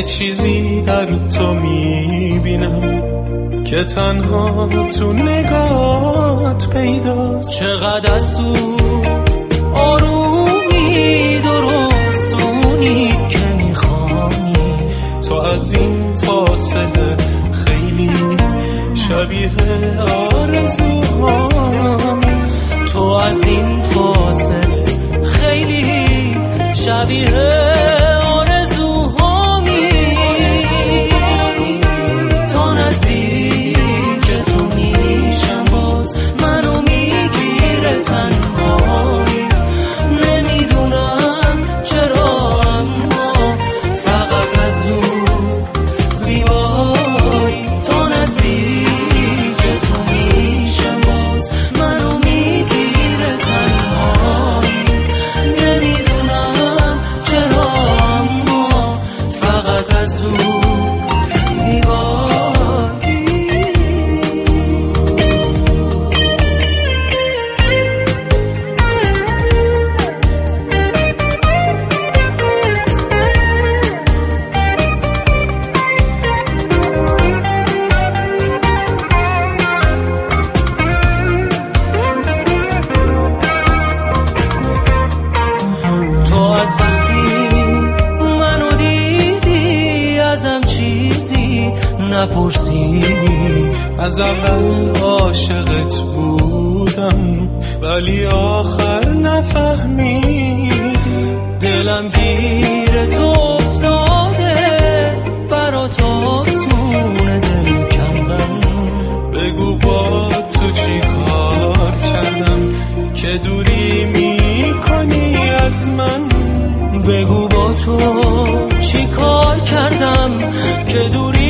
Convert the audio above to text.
یه چیزی در تو میبینم که تنها تو نگات پیداست. چقدر از تو آرومی درستونی که میخوانی، تو از این فاصله خیلی شبیه آرزوهامی. تو از این فاصله خیلی شبیه آرزوهامی. تا نزدیک تو میشم باز منو میگیره تنهایی. نمیدونم چرا اما فقط از دور زیبایی. تا نزدیک تو میشم باز منو میگیره تنهایی. نمیدونم چرا اما فقط از دور زیبایی. تو از وقتی منو دیدی ازم چیزی نپرسیدی. از اول عاشقت بودم ولی آخر نفهمیدی. دلم گیر تو افتاده برات آسونه دل کندم. بگو با تو چی کار کردم که دوری میکنی از من. بگو با تو چی کار کردم که دوری